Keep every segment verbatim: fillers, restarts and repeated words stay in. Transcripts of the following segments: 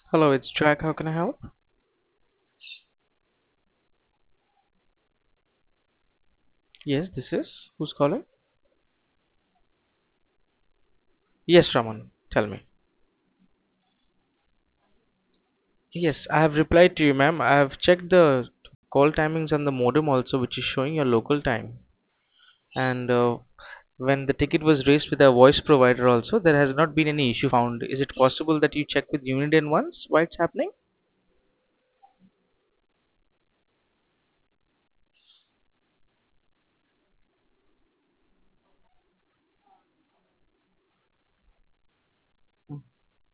Hello, it's Jack. How can I help? Yes, this is. Who's calling? Yes, Raman. Tell me. Yes, I have replied to you, ma'am. I have checked the call timings on the modem also, which is showing your local time. And uh, when the ticket was raised with a voice provider also, there has not been any issue found. Is it possible that you check with Uniden once why it's happening? Mm.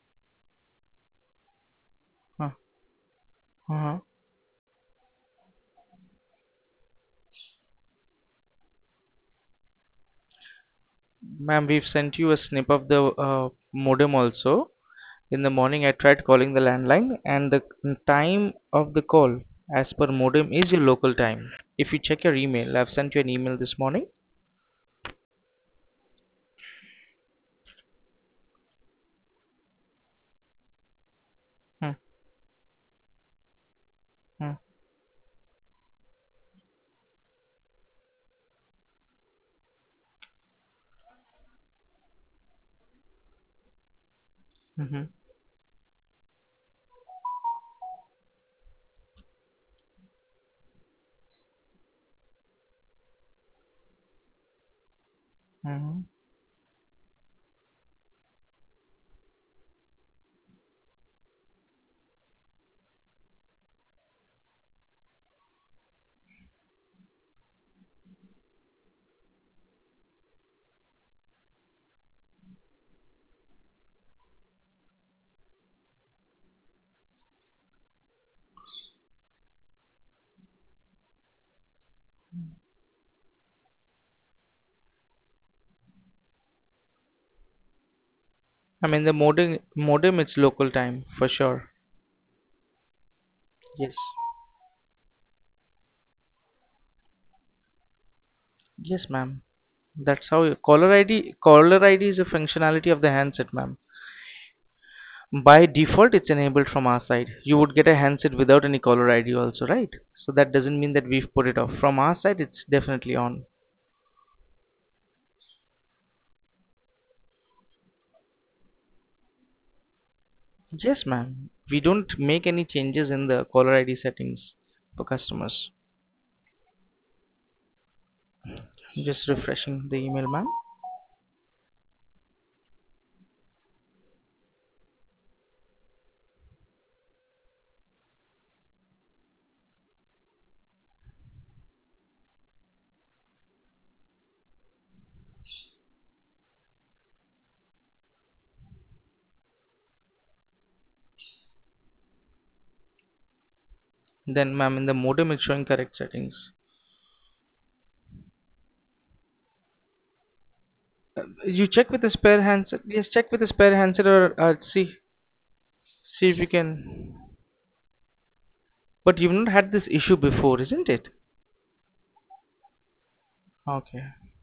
Huh. Uh-huh. Ma'am, we've sent you a snip of the uh, modem also. In the morning, I tried calling the landline, and the time of the call, as per modem, is your local time. If you check your email, I've sent you an email this morning. Hmm, hmm, hmm, hmm, I mean, the modem, modem, it's local time for sure. Yes, yes, ma'am. That's how you, caller I D. Caller I D is a functionality of the handset, ma'am. By default, it's enabled from our side. You would get a handset without any caller I D also, right? So that doesn't mean that we've put it off. From our side, it's definitely on. Yes, ma'am. We don't make any changes in the caller I D settings for customers. Just refreshing the email, ma'am. Then, ma'am, in the modem, it's showing correct settings. Uh, you check with the spare handset. Yes, check with the spare handset or uh, see see if you can. But you've not had this issue before, isn't it? Okay.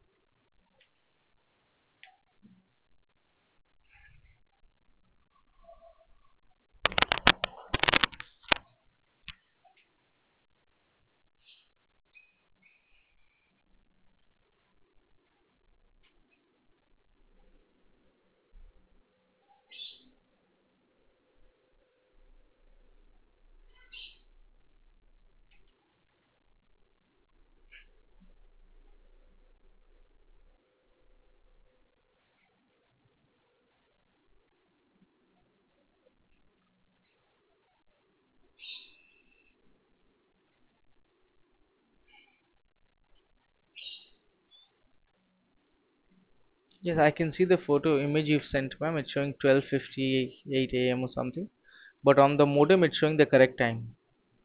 Yes, I can see the photo image you've sent, ma'am. It's showing twelve fifty-eight a m or something. But on the modem, it's showing the correct time.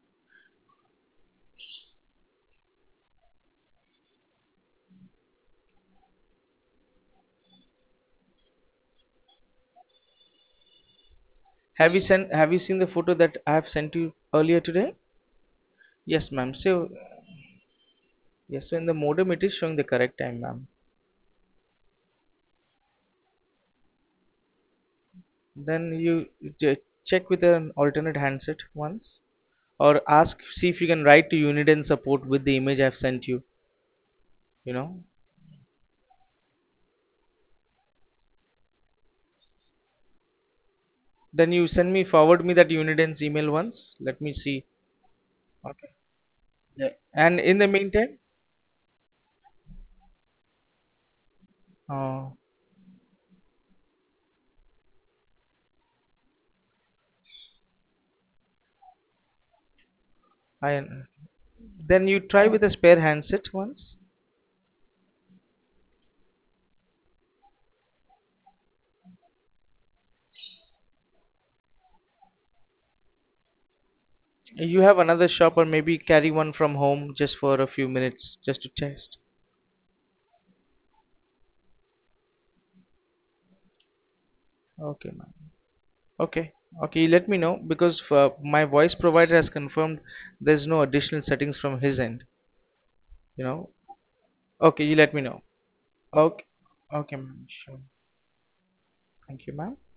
Have you sent? Have you seen the photo that I have sent you earlier today? Yes, ma'am. So yes, so in the modem, it is showing the correct time, ma'am. Then you ch- check with an alternate handset once, or ask, see if you can write to Uniden support with the image I've sent you. You know, then you send me forward me that Uniden's email once. Let me see. Okay. Yeah. And in the meantime, uh, I then you try with a spare handset once. You have another shop, or maybe carry one from home just for a few minutes, just to test. Okay, ma'am. Okay, okay. You let me know because uh, my voice provider has confirmed there's no additional settings from his end. You know. Okay, you let me know. Okay, okay, ma'am. Sure. Thank you, ma'am.